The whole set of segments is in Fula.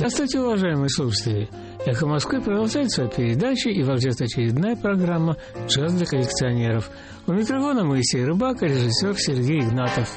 Здравствуйте, уважаемые слушатели! «Эхо Москвы» продолжает свою передачу, и вот идет очередная программа «Джаз для коллекционеров». У микрофона Моисей Рыбак и режиссер Сергей Игнатов.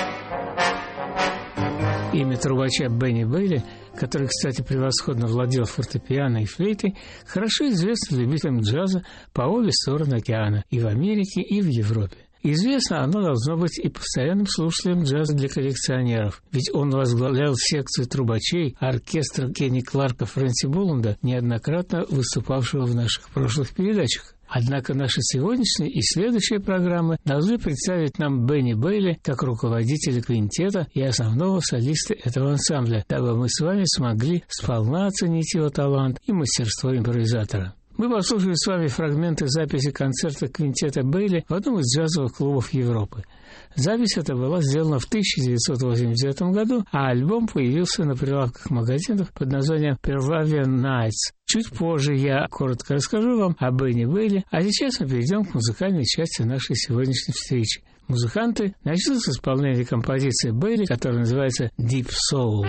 Имя трубача Бенни Бейли, который, кстати, превосходно владел фортепиано и флейтой, хорошо известно любителям джаза по обе стороны океана, и в Америке, и в Европе. Известно оно должно быть и постоянным слушателям джаза для коллекционеров, ведь он возглавлял секцию трубачей оркестра Кенни Кларка Фрэнси Боланда, неоднократно выступавшего в наших прошлых передачах. Однако наши сегодняшние и следующие программы должны представить нам Бенни Бейли как руководителя квинтета и основного солиста этого ансамбля, дабы мы с вами смогли сполна оценить его талант и мастерство импровизатора. Мы послушаем с вами фрагменты записи концерта квинтета Бейли в одном из джазовых клубов Европы. Запись эта была сделана в 1989 году, а альбом появился на прилавках магазинов под названием Perlavian Nights. Чуть позже я коротко расскажу вам о Бенни Бейли, а сейчас мы перейдем к музыкальной части нашей сегодняшней встречи. Музыканты начнут с исполнения композиции Бейли, которая называется «Deep Soul».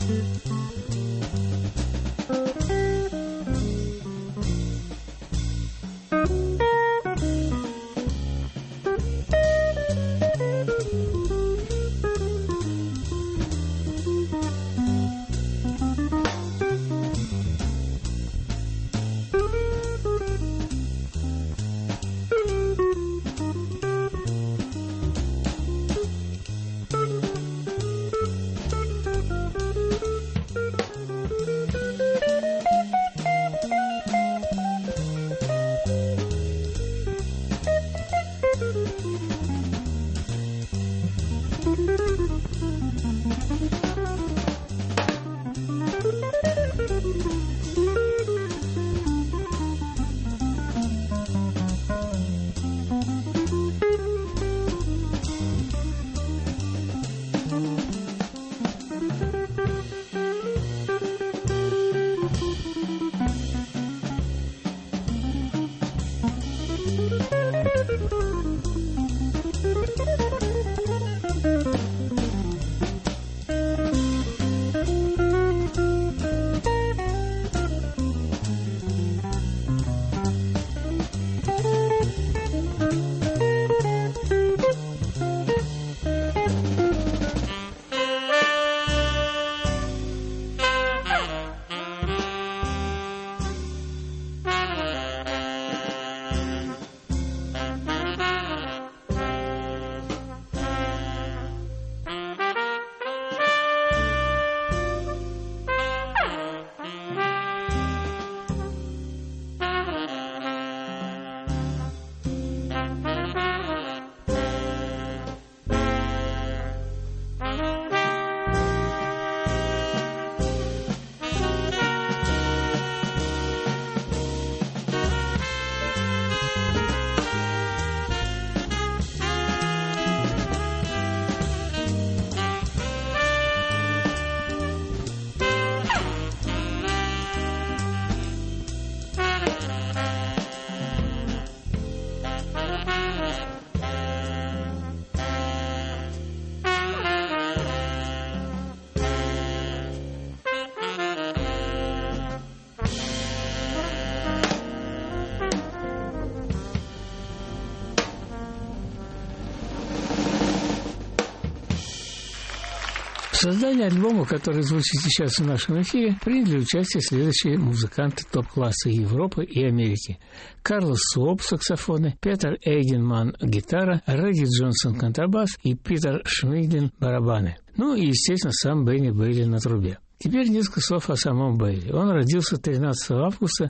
В создании альбома, который звучит сейчас в нашем эфире, приняли участие следующие музыканты топ-класса Европы и Америки. Карлос Суоп – саксофоны, Петер Эйгенман – гитара, Регги Джонсон – контрабас и Питер Шмиглин – барабаны. Ну и, естественно, сам Бенни Бейли на трубе. Теперь несколько слов о самом Бейли. Он родился 13 августа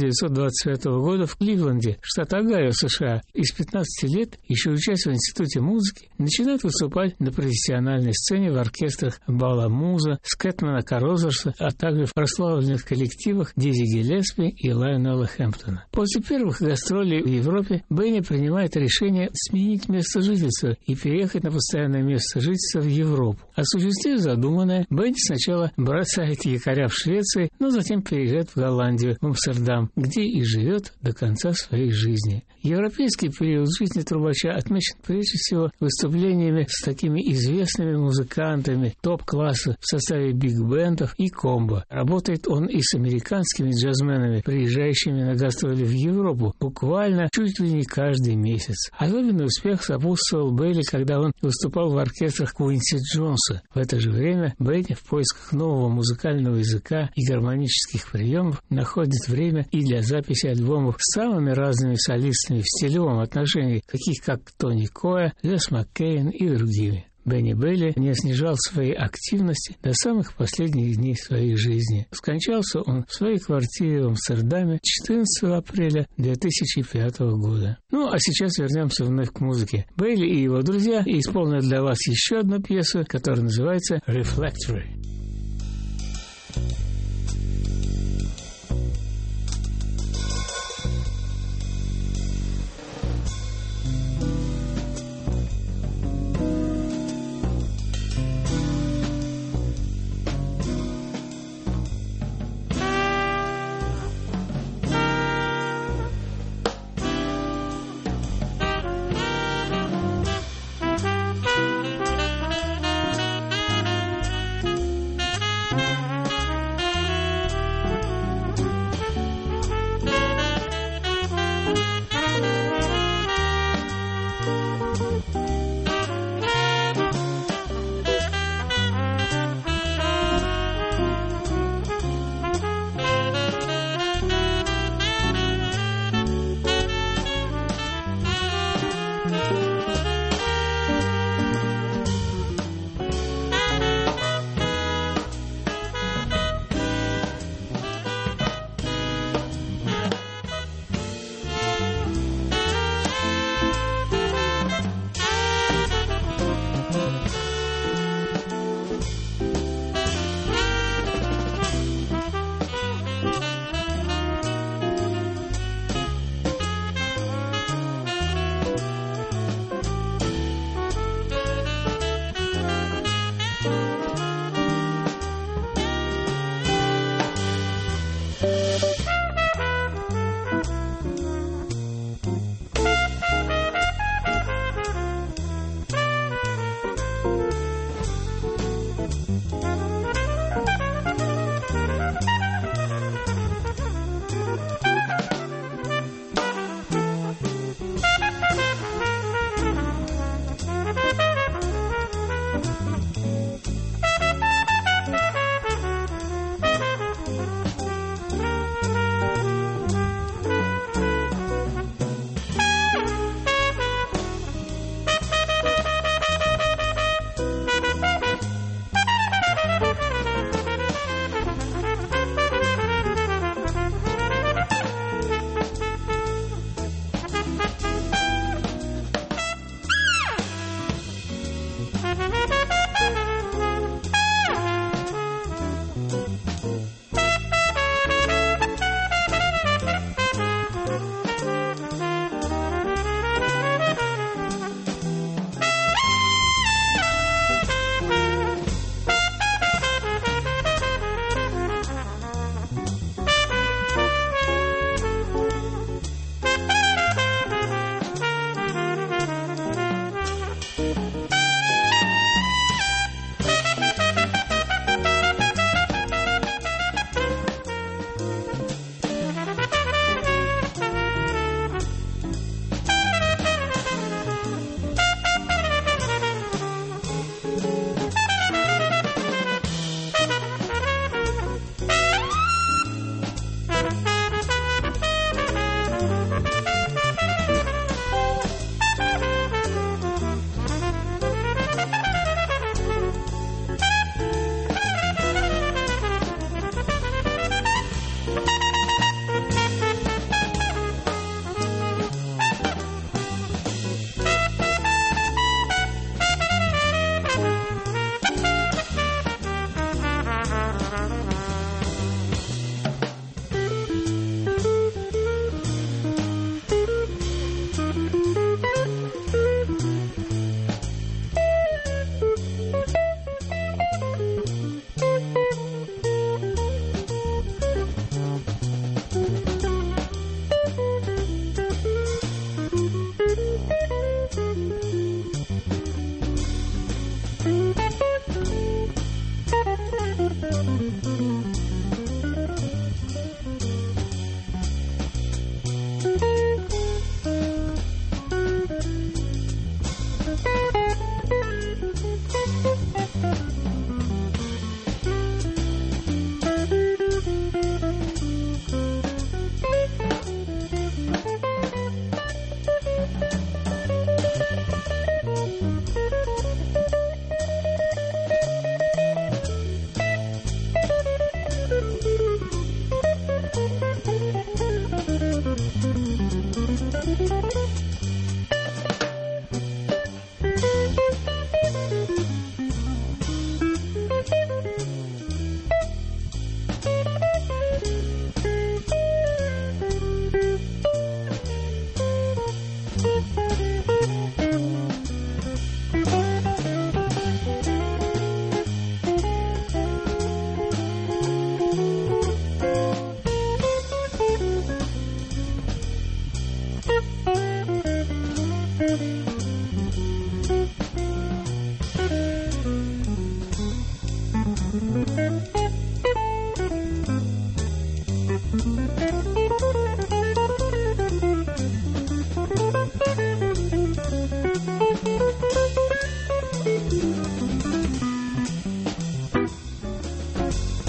1925 года в Кливленде, штат Огайо, США, и с 15 лет, еще учась в Институте музыки, начинает выступать на профессиональной сцене в оркестрах Бала Муза, Скэтмана Карозерса, а также в прославленных коллективах Дизи Гиллеспи и Лайонела Хэмптона. После первых гастролей в Европе Бенни принимает решение сменить место жительства и переехать на постоянное место жительства в Европу. Осуществив задуманное, Бенни сначала бросает якоря в Швеции, но затем переезжает в Голландию, в Амстердам, где и живет до конца своей жизни. Европейский период жизни трубача отмечен прежде всего выступлениями с такими известными музыкантами топ-класса в составе биг-бендов и комбо. Работает он и с американскими джазменами, приезжающими на гастроли в Европу буквально чуть ли не каждый месяц. Особенный успех сопутствовал Бейли, когда он выступал в оркестрах Куинси Джонса. В это же время Бенни в поисках нового музыкального языка и гармонических приемов находит время и для записи альбомов с самыми разными солистами в стилевом отношении, таких как Тони Коя, Лес Маккейн и другими. Бенни Бейли не снижал своей активности до самых последних дней своей жизни. Скончался он в своей квартире в Амстердаме 14 апреля 2005 года. Ну, а сейчас вернемся вновь к музыке. Бейли и его друзья исполнят для вас еще одну пьесу, которая называется «Reflectory».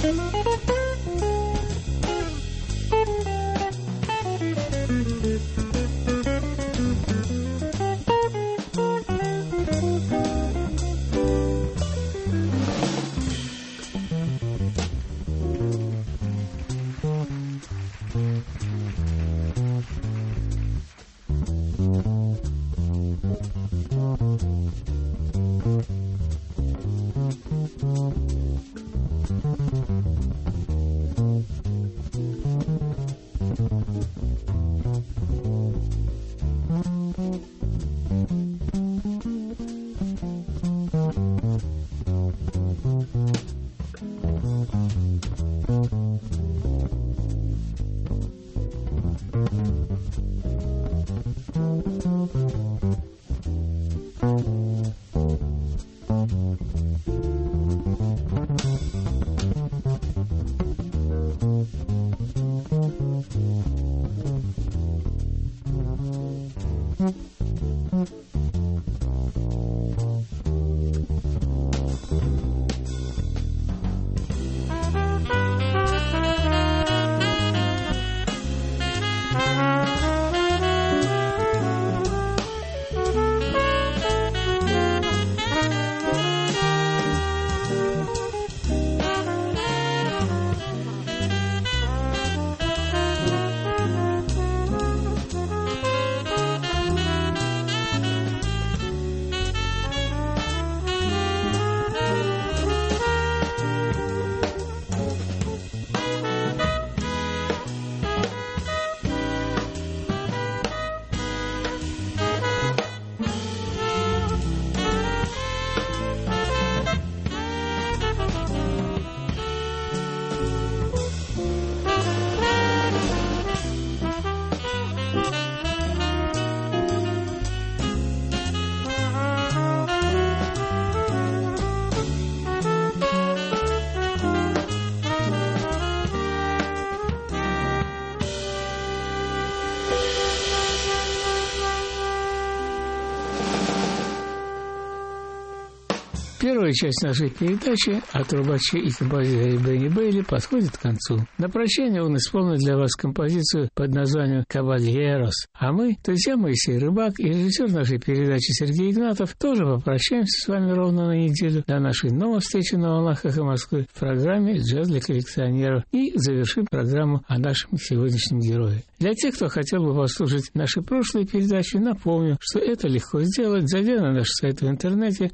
Первая часть нашей передачи о трубаче и композиторе Бенни Бейли подходит к концу. На прощание он исполнит для вас композицию под названием «Кабальерос». А мы, то есть я, Моисей Рыбак, и режиссер нашей передачи Сергей Игнатов, тоже попрощаемся с вами ровно на неделю до нашей новой встречи на волнах «Эхо Москвы» в программе «Джаз для коллекционеров» и завершим программу о нашем сегодняшнем герое. Для тех, кто хотел бы послушать наши прошлые передачи, напомню, что это легко сделать, зайдя на наш сайт в интернете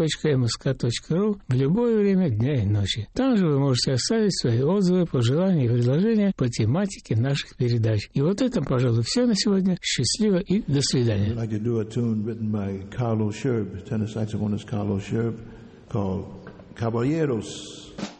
echo.msk.ru в любое время дня и ночи. Там же вы можете оставить свои отзывы, пожелания и предложения по тематике наших передач. И вот это, пожалуй, все на сегодня. Счастливо и до свидания. I'd like to do a tune written by Carlos Scherb, tenor saxophonist Carlos Scherb, called Caballeros.